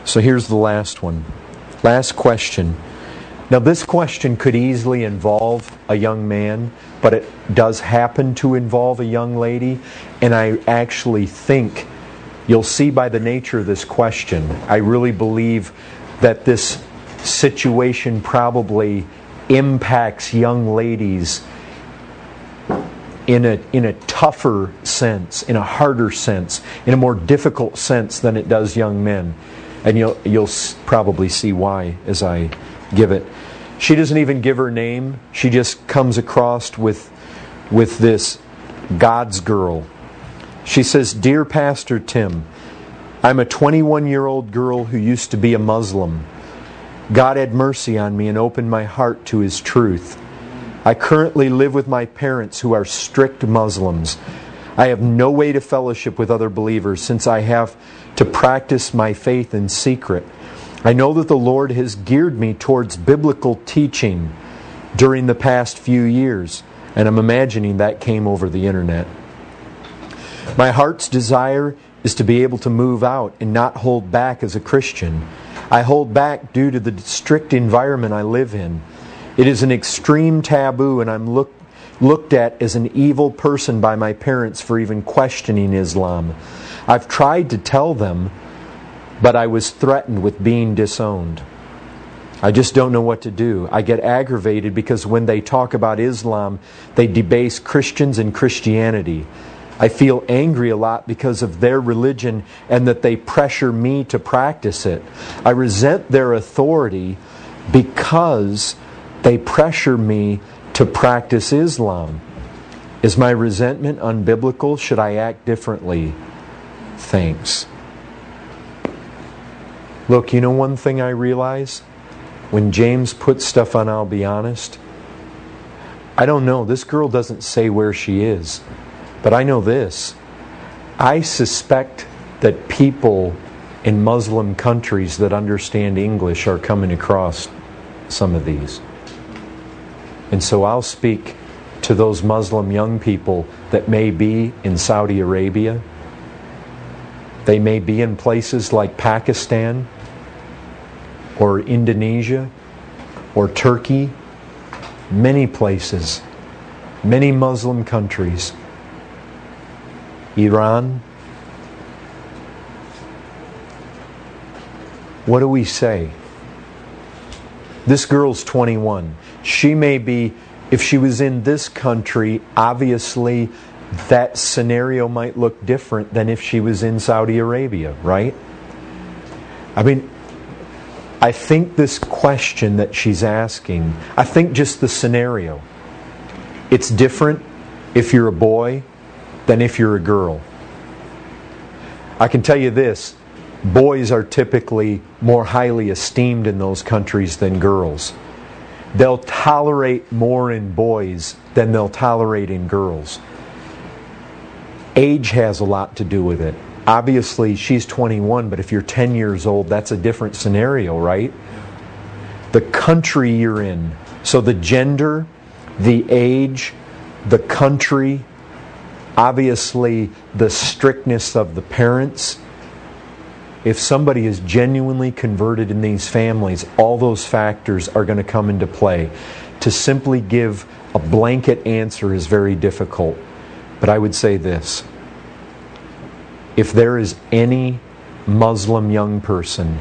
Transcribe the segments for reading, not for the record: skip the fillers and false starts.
So here's the last one. Last question. Now this question could easily involve a young man, but it does happen to involve a young lady, and I actually think you'll see by the nature of this question, I really believe that this situation probably impacts young ladies in a tougher sense, in a harder sense, in a more difficult sense than it does young men. And you'll probably see why as I give it. She doesn't even give her name. She just comes across with this God's girl. She says, "Dear Pastor Tim, I'm a 21-year-old girl who used to be a Muslim. God had mercy on me and opened my heart to His truth. I currently live with my parents who are strict Muslims. I have no way to fellowship with other believers since I have to practice my faith in secret. I know that the Lord has geared me towards biblical teaching during the past few years, and I'm imagining that came over the internet. My heart's desire is to be able to move out and not hold back as a Christian. I hold back due to the strict environment I live in. It is an extreme taboo, and I'm looked at as an evil person by my parents for even questioning Islam. I've tried to tell them, but I was threatened with being disowned. I just don't know what to do. I get aggravated because when they talk about Islam, they debase Christians and Christianity. I feel angry a lot because of their religion and that they pressure me to practice it. I resent their authority because they pressure me to practice Islam. Is my resentment unbiblical? Should I act differently? Thanks." Look, you know one thing I realize? When James puts stuff on I'll Be Honest, I don't know. This girl doesn't say where she is. But I know this. I suspect that people in Muslim countries that understand English are coming across some of these. And so I'll speak to those Muslim young people that may be in Saudi Arabia. They may be in places like Pakistan or Indonesia or Turkey. Many places, many Muslim countries. Iran. What do we say? This girl's 21. She may be, if she was in this country, obviously that scenario might look different than if she was in Saudi Arabia, right? I mean, I think this question that she's asking, I think just the scenario, it's different if you're a boy than if you're a girl. I can tell you this, boys are typically more highly esteemed in those countries than girls. They'll tolerate more in boys than they'll tolerate in girls. Age has a lot to do with it. Obviously, she's 21, but if you're 10 years old, that's a different scenario, right? The country you're in. So the gender, the age, the country, obviously the strictness of the parents. If somebody is genuinely converted in these families, all those factors are going to come into play. To simply give a blanket answer is very difficult. But I would say this. If there is any Muslim young person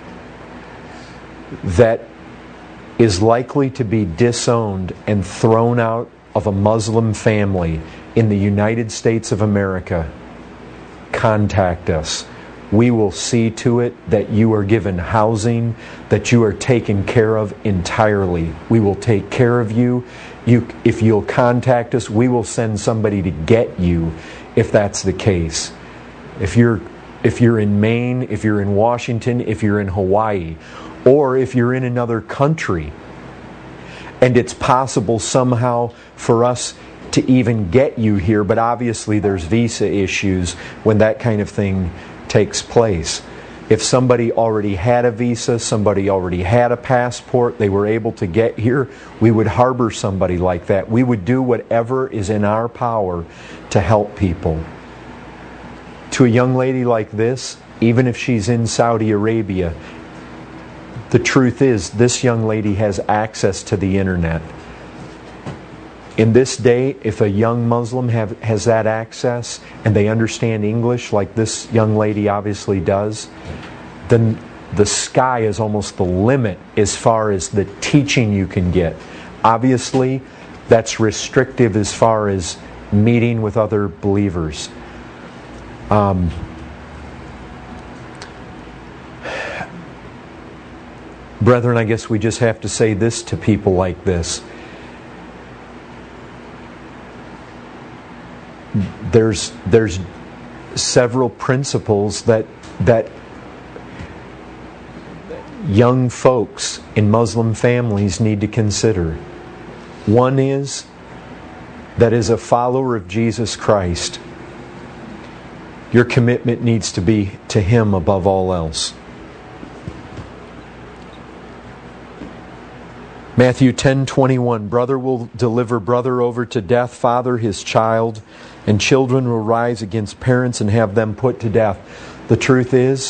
that is likely to be disowned and thrown out of a Muslim family in the United States of America, contact us. We will see to it that you are given housing, that you are taken care of entirely. We will take care of you. If you'll contact us, we will send somebody to get you if that's the case. If you're in Maine, if you're in Washington, if you're in Hawaii, or if you're in another country, and it's possible somehow for us to even get you here, but obviously there's visa issues when that kind of thing takes place. If somebody already had a visa, somebody already had a passport, they were able to get here, we would harbor somebody like that. We would do whatever is in our power to help people. To a young lady like this, even if she's in Saudi Arabia, the truth is this young lady has access to the internet. In this day, if a young Muslim has that access and they understand English like this young lady obviously does, then the sky is almost the limit as far as the teaching you can get. Obviously, that's restrictive as far as meeting with other believers. Brethren, I guess we just have to say this to people like this. There's several principles that young folks in Muslim families need to consider. One is that as a follower of Jesus Christ, your commitment needs to be to Him above all else. Matthew 10:21, brother will deliver brother over to death, father his child, and children will rise against parents and have them put to death. The truth is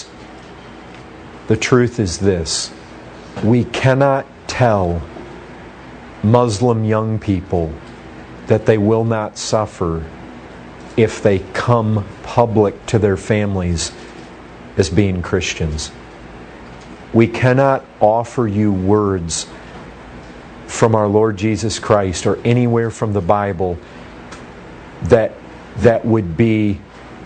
this. We cannot tell Muslim young people that they will not suffer if they come public to their families as being Christians. We cannot offer you words from our Lord Jesus Christ or anywhere from the Bible that would be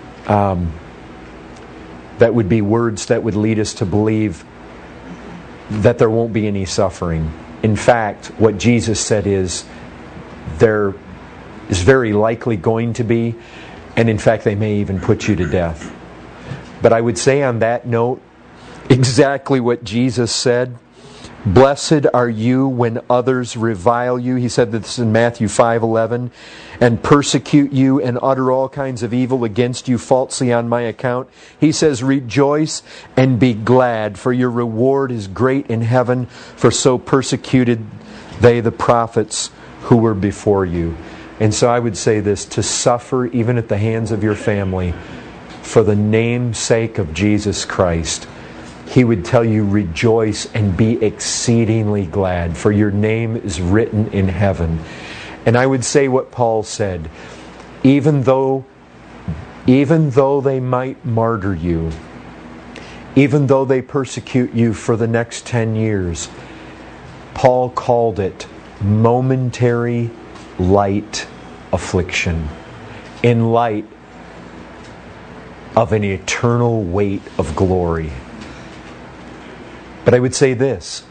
words that would lead us to believe that there won't be any suffering. In fact, what Jesus said is there is very likely going to be, and in fact they may even put you to death. But I would say on that note exactly what Jesus said. Blessed are you when others revile you. He said this in Matthew 5:11. And persecute you and utter all kinds of evil against you falsely on my account. He says, rejoice and be glad, for your reward is great in heaven, for so persecuted they the prophets who were before you. And so I would say this, to suffer even at the hands of your family for the name's sake of Jesus Christ, He would tell you, rejoice and be exceedingly glad, for your name is written in heaven. And I would say what Paul said, even though they might martyr you, even though they persecute you for the next 10 years, Paul called it momentary light affliction in light of an eternal weight of glory. But I would say this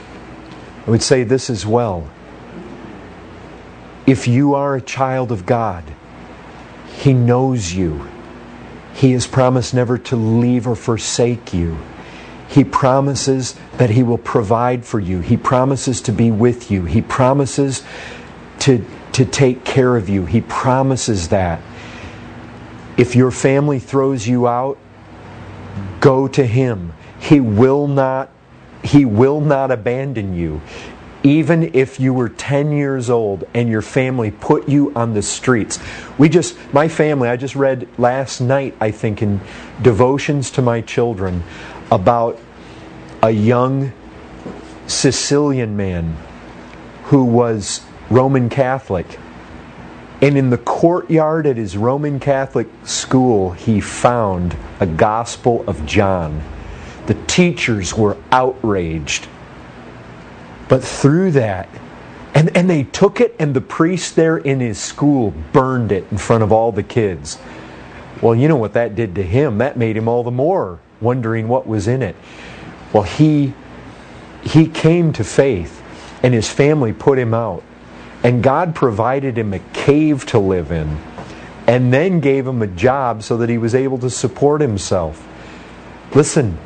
as well. If you are a child of God, He knows you. He has promised never to leave or forsake you. He promises that He will provide for you. He promises to be with you. He promises to take care of you. He promises that. If your family throws you out, go to Him. He will not abandon you. Even if you were 10 years old and your family put you on the streets. My family, I just read last night, I think, in devotions to my children, about a young Sicilian man who was Roman Catholic. And in the courtyard at his Roman Catholic school, he found a Gospel of John. The teachers were outraged. But through that, and they took it, and the priest there in his school burned it in front of all the kids. Well, you know what that did to him? That made him all the more wondering what was in it. Well, he came to faith, and his family put him out. And God provided him a cave to live in, and then gave him a job so that he was able to support himself. Listen,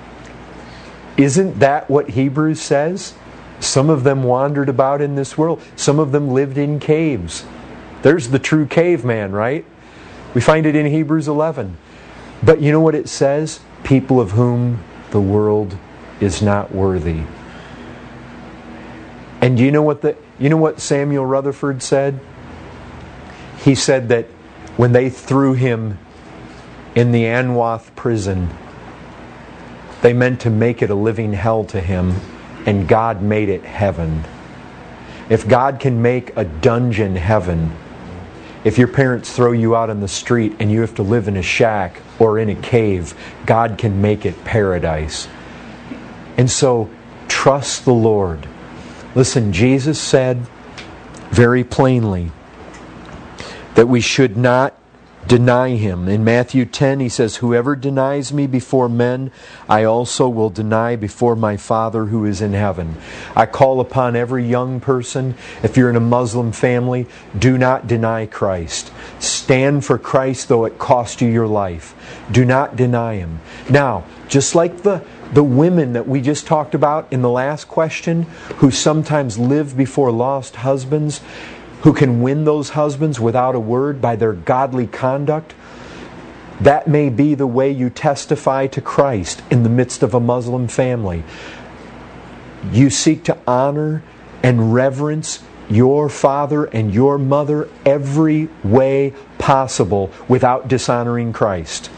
isn't that what Hebrews says? Some of them wandered about in this world. Some of them lived in caves. There's the true caveman, right? We find it in Hebrews 11. But you know what it says? People of whom the world is not worthy. And do you know what Samuel Rutherford said? He said that when they threw him in the Anwath prison, They meant to make it a living hell to him, and God made it heaven. If God can make a dungeon heaven, if your parents throw you out on the street and you have to live in a shack or in a cave, God can make it paradise. And so, trust the Lord. Listen, Jesus said very plainly that we should not deny Him. In Matthew 10, He says, "Whoever denies me before men, I also will deny before my Father who is in heaven." I call upon every young person, if you're in a Muslim family, do not deny Christ. Stand for Christ though it cost you your life. Do not deny Him. Now, just like the women that we just talked about in the last question, who sometimes live before lost husbands, who can win those husbands without a word by their godly conduct, that may be the way you testify to Christ in the midst of a Muslim family. You seek to honor and reverence your father and your mother every way possible without dishonoring Christ.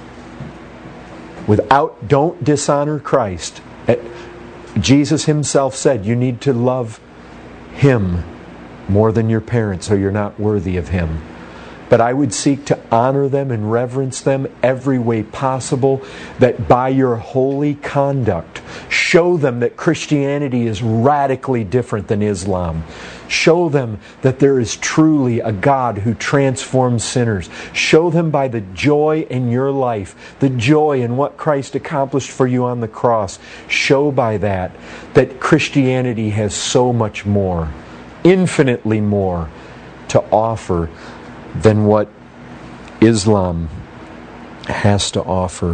Don't dishonor Christ. Jesus Himself said you need to love Him more than your parents, or you're not worthy of Him. But I would seek to honor them and reverence them every way possible, that by your holy conduct, show them that Christianity is radically different than Islam. Show them that there is truly a God who transforms sinners. Show them by the joy in your life, the joy in what Christ accomplished for you on the cross. Show by that Christianity has so much more, infinitely more, to offer than what Islam has to offer.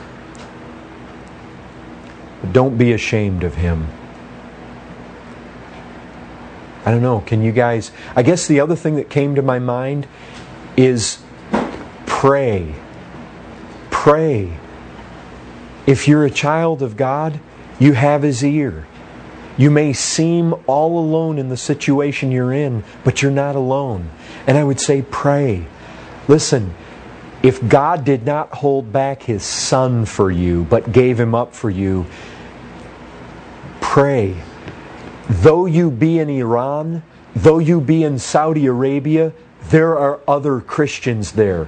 Don't be ashamed of Him. I don't know, can you guys... I guess the other thing that came to my mind is pray. Pray. If you're a child of God, you have His ear. You may seem all alone in the situation you're in, but you're not alone. And I would say pray. Listen, if God did not hold back His Son for you, but gave Him up for you, pray. Though you be in Iran, though you be in Saudi Arabia, there are other Christians there.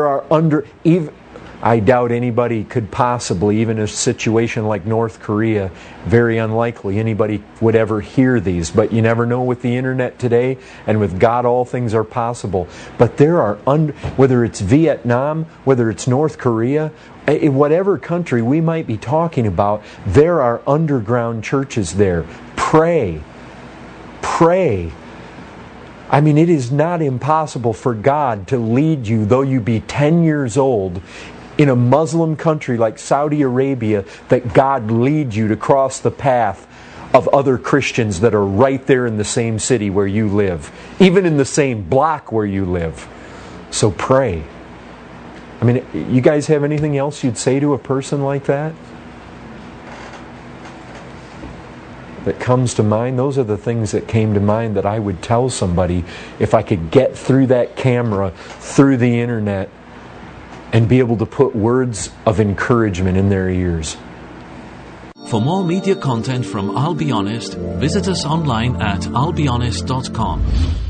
I doubt anybody could possibly, even in a situation like North Korea, very unlikely anybody would ever hear these. But you never know with the internet today, and with God all things are possible. But there are, whether it's Vietnam, whether it's North Korea, in whatever country we might be talking about, there are underground churches there. Pray. Pray. I mean, it is not impossible for God to lead you, though you be 10 years old, in a Muslim country like Saudi Arabia, that God lead you to cross the path of other Christians that are right there in the same city where you live, even in the same block where you live. So pray. I mean, you guys have anything else you'd say to a person like that? That comes to mind? Those are the things that came to mind that I would tell somebody if I could get through that camera, through the internet, and be able to put words of encouragement in their ears. For more media content from I'll Be Honest, visit us online at I'llBeHonest.com.